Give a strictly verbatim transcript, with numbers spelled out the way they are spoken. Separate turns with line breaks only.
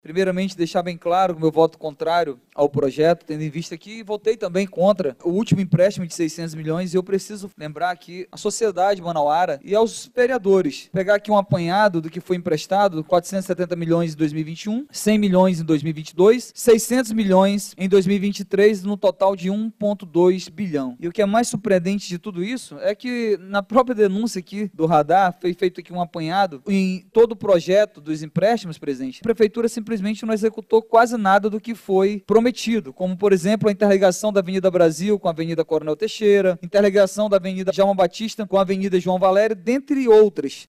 Primeiramente, deixar bem claro o meu voto contrário ao projeto, tendo em vista que votei também contra o último empréstimo de seiscentos milhões, e eu preciso lembrar aqui a sociedade manauara e aos vereadores. Pegar aqui um apanhado do que foi emprestado: quatrocentos e setenta milhões em dois mil e vinte e um, cem milhões em dois mil e vinte e dois, seiscentos milhões em dois mil e vinte e três, no total de um vírgula dois bilhão. E o que é mais surpreendente de tudo isso é que na própria denúncia aqui do Radar, foi feito aqui um apanhado em todo o projeto dos empréstimos, presidente. A prefeitura simplesmente não executou quase nada do que foi prometido, como, por exemplo, a interligação da Avenida Brasil com a Avenida Coronel Teixeira, interligação da Avenida Djalma Batista com a Avenida João Valério, dentre outras.